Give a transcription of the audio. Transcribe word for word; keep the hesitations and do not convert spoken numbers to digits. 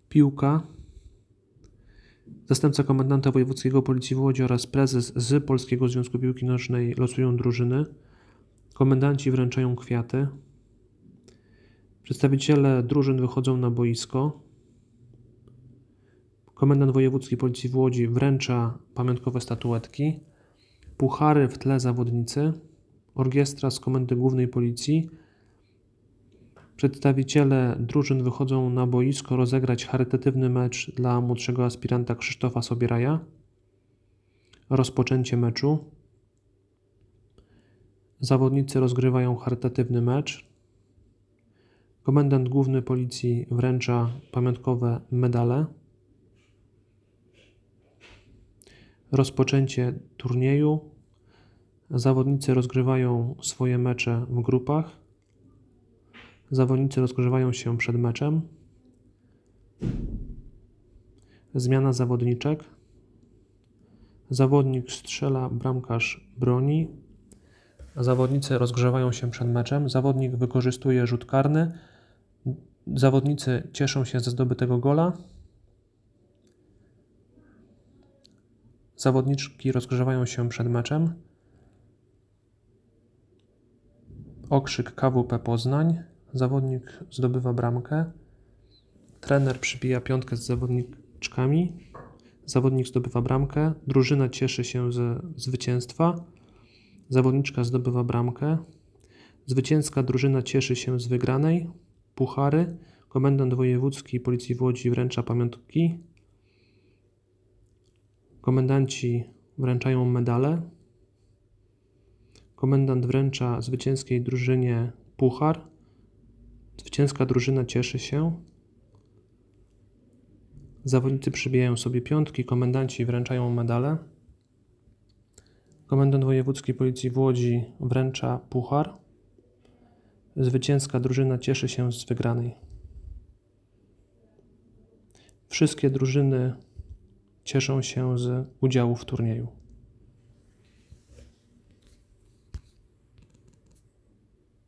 piłka, zastępca komendanta wojewódzkiego Policji w Łodzi oraz prezes z Polskiego Związku Piłki Nożnej losują drużyny, komendanci wręczają kwiaty, przedstawiciele drużyn wychodzą na boisko, komendant wojewódzki Policji w Łodzi wręcza pamiątkowe statuetki, puchary, w tle zawodnicy, orkiestra z Komendy Głównej Policji. Przedstawiciele drużyn wychodzą na boisko rozegrać charytatywny mecz dla młodszego aspiranta Krzysztofa Sobieraja. Rozpoczęcie meczu. Zawodnicy rozgrywają charytatywny mecz. Komendant Główny Policji wręcza pamiątkowe medale. Rozpoczęcie turnieju. Zawodnicy rozgrywają swoje mecze w grupach. Zawodnicy rozgrzewają się przed meczem. Zmiana zawodniczek. Zawodnik strzela, bramkarz broni. Zawodnicy rozgrzewają się przed meczem. Zawodnik wykorzystuje rzut karny. Zawodnicy cieszą się ze zdobytego gola. Zawodniczki rozgrzewają się przed meczem. Okrzyk K W P Poznań. Zawodnik zdobywa bramkę. Trener przybija piątkę z zawodniczkami. Zawodnik zdobywa bramkę. Drużyna cieszy się ze zwycięstwa. Zawodniczka zdobywa bramkę. Zwycięska drużyna cieszy się z wygranej. Puchary. Komendant wojewódzki Policji w Łodzi wręcza pamiątki. Komendanci wręczają medale. Komendant wręcza zwycięskiej drużynie puchar. Zwycięska drużyna cieszy się. Zawodnicy przybijają sobie piątki, komendanci wręczają medale. Komendant wojewódzki Policji w Łodzi wręcza puchar. Zwycięska drużyna cieszy się z wygranej. Wszystkie drużyny cieszą się z udziału w turnieju.